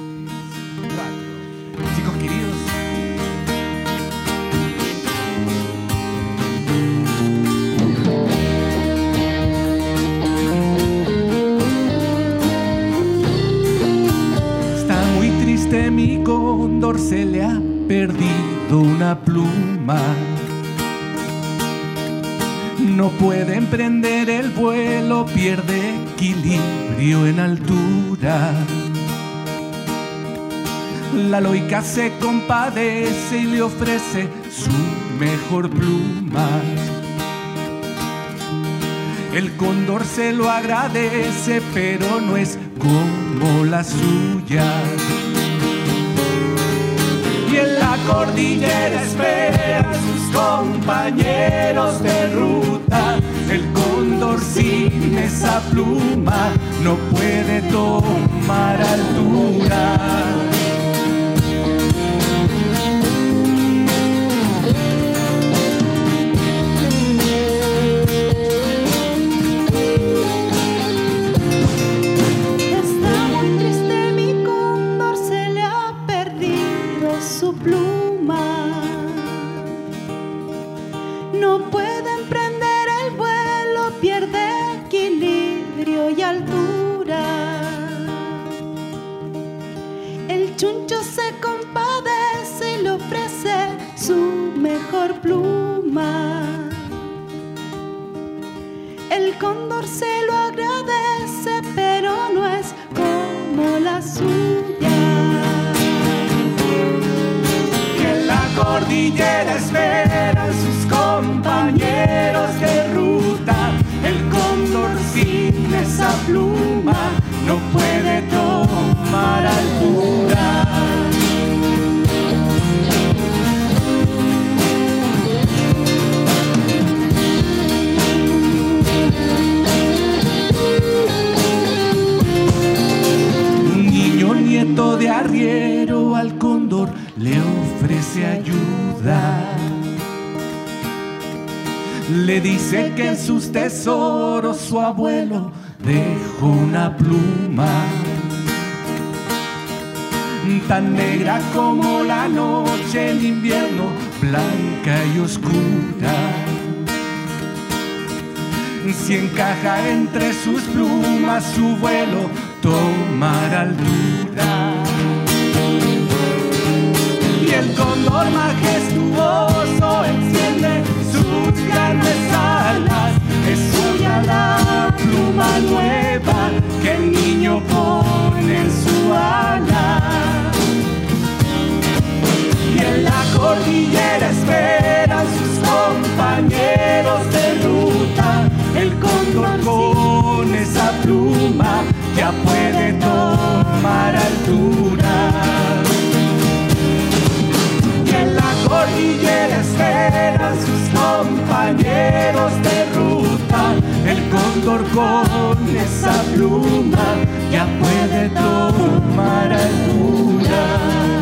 Chicos queridos, está muy triste mi cóndor, se le ha perdido una pluma. No puede emprender el vuelo, pierde equilibrio en altura. La loica se compadece y le ofrece su mejor pluma. El cóndor se lo agradece, pero no es como la suya. Y en la cordillera espera a sus compañeros de ruta. El cóndor sin esa pluma no puede tomar altura. No puede emprender el vuelo, pierde equilibrio y altura. El chuncho se compadece y le ofrece su mejor pluma. El cóndor se lo agradece, pero no es como la suya. Cordillera espera a sus compañeros de ruta. El cóndor sin esa pluma no puede tomar altura. Un niño nieto de arriero al cóndor le ofrece ayuda. Le dice que en sus tesoros su abuelo dejó una pluma tan negra como la noche en invierno, blanca y oscura. Si encaja entre sus plumas su vuelo tomará altura. Y el cóndor majestuoso enciende sus grandes alas. Es suya la pluma nueva que el niño pone en su ala. Y en la cordillera esperan sus compañeros de ruta. El cóndor con esa pluma ya puede tomar altura. En la cordillera esperan sus compañeros de ruta. El cóndor con esa pluma ya puede tomar altura.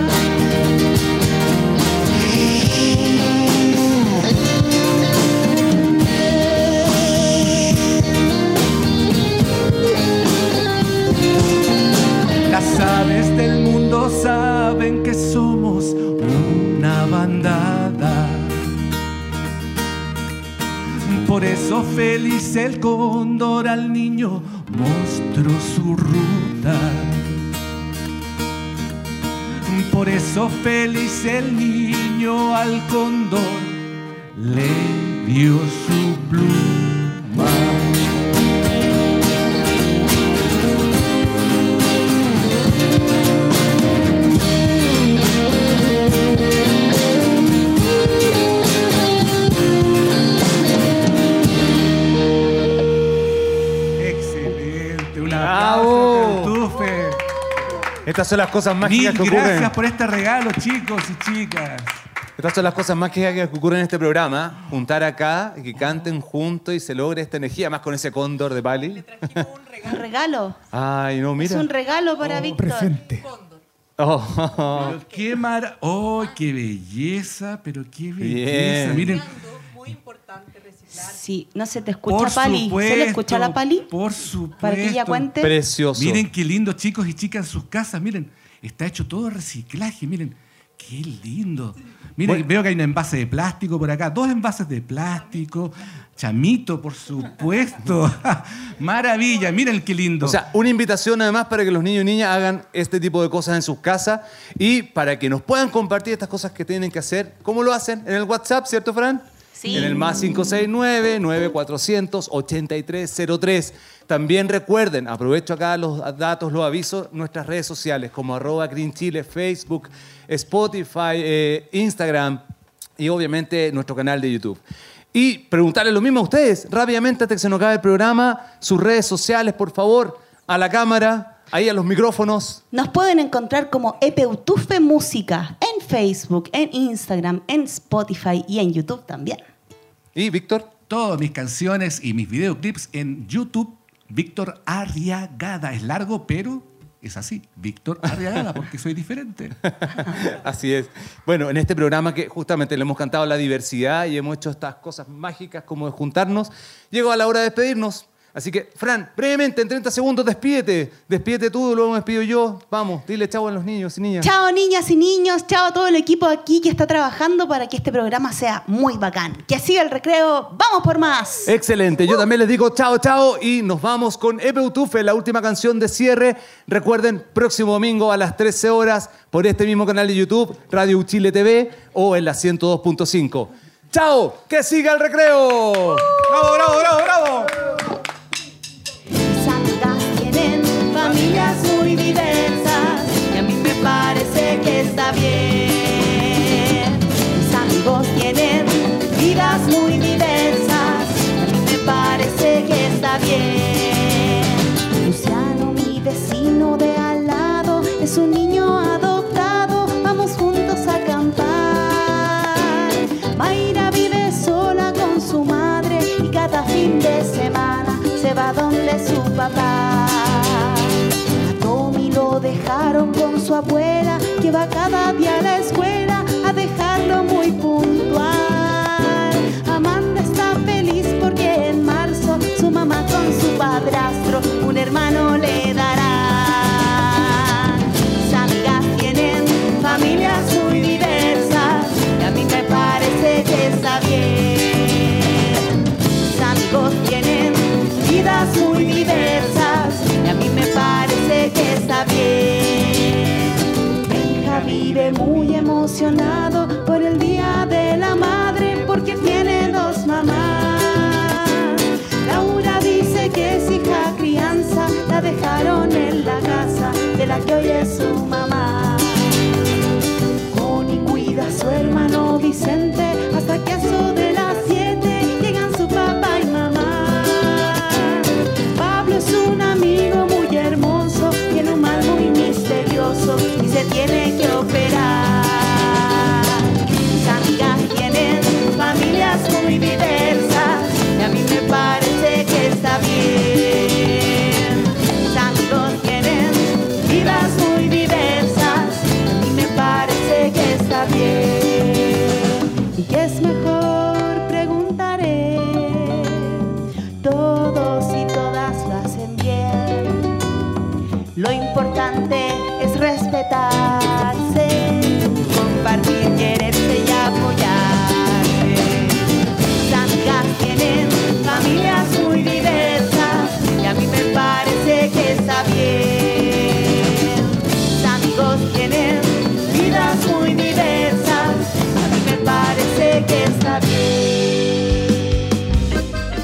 Las aves del mundo saben que somos una bandada. Por eso feliz el cóndor al niño mostró su ruta. Por eso feliz el niño al cóndor le dio su pluma. Excelente, un ¡Bravo! aplauso, Peltufe. Estas son las cosas mágicas Mil que ocurren. gracias por este regalo, chicos y chicas. Estas son las cosas mágicas que ocurren en este programa. Juntar acá y que canten juntos y se logre esta energía, más con ese cóndor de Pali. Un regalo. Ay, no, mira. Es un regalo para Víctor. Presente. Oh. Pero qué mar... ¡Oh, qué belleza! Pero qué Bien. belleza. Miren, Muy importante reciclar. Sí, no se te escucha, por Pali. supuesto. ¿Se le escucha a la Pali? Por supuesto. Para que ella cuente. Precioso. Miren qué lindo, chicos y chicas, en sus casas. Miren, está hecho todo reciclaje. Miren, qué lindo. Miren, Bueno. veo que hay un envase de plástico por acá. Dos envases de plástico. Chamito, por supuesto. Maravilla. Miren qué lindo. O sea, una invitación además para que los niños y niñas hagan este tipo de cosas en sus casas y para que nos puedan compartir estas cosas que tienen que hacer. ¿Cómo lo hacen? En el WhatsApp, ¿cierto, Fran? Sí. En el más cinco seis nueve, nueve cuatro cero cero, ocho tres cero tres. También recuerden, aprovecho acá los datos, los avisos, nuestras redes sociales como arroba Green Chile, Facebook, Spotify, eh, Instagram y obviamente nuestro canal de YouTube. Y preguntarles lo mismo a ustedes, rápidamente antes que se nos acabe el programa, sus redes sociales, por favor, a la cámara, ahí a los micrófonos. Nos pueden encontrar como Epeutufe Música en Facebook, en Instagram, en Spotify y en YouTube también. ¿Y Víctor? Todas mis canciones y mis videoclips en YouTube, Víctor Arriagada. Es largo, pero es así. Víctor Arriagada, porque soy diferente. Así es. Bueno, en este programa que justamente le hemos cantado la diversidad y hemos hecho estas cosas mágicas como de juntarnos, llegó a la hora de despedirnos. Así que, Fran, brevemente, en treinta segundos, despídete. Despídete tú, luego me despido yo. Vamos, dile chau a los niños y niñas. Chao niñas y niños, chao a todo el equipo aquí que está trabajando para que este programa sea muy bacán. Que siga el recreo, vamos por más. Excelente, yo también les digo chao, chao y nos vamos con Epeutufe, la última canción de cierre. Recuerden, próximo domingo a las trece horas por este mismo canal de YouTube, Radio Chile T V o en la ciento dos punto cinco. ¡Chao! ¡Que siga el recreo! ¡Bravo, bravo, bravo, bravo! Mis amigas tienen familias muy diversas y a mí me parece que está bien. Mis amigos tienen vidas muy diversas y a mí me parece que está bien. Luciano, mi vecino de al lado, es un niño adoptado, vamos juntos a acampar. Mayra vive sola con su madre y cada fin de semana se va donde su papá. A Tommy lo dejaron con su abuela, que va cada día a la escuela a dejarlo muy puntual. Amanda está feliz porque en marzo su mamá con su padrastro un hermano le dará. Mis amigas tienen familias muy diversas y a mí me parece que está bien. Mis amigos tienen vidas muy diversas y a mí me parece que está bien. Benja vive muy emocionado por el Día de la Madre porque tiene dos mamás. Laura dice que es hija crianza, la dejaron en la casa de la que hoy es su mamá. Connie cuida a su hermano Vicente hasta que a eso de las siete llegan su papá y mamá. Pablo es un amigo muy hermoso, tiene un mal muy misterioso y se tiene que operar.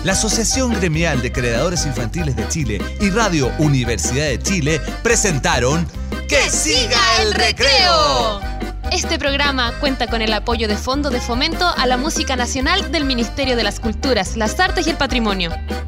la Asociación Gremial de Creadores Infantiles de Chile y Radio Universidad de Chile presentaron ¡Que siga el recreo! Este programa cuenta con el apoyo de Fondo de Fomento a la Música Nacional del Ministerio de las Culturas, las Artes y el Patrimonio.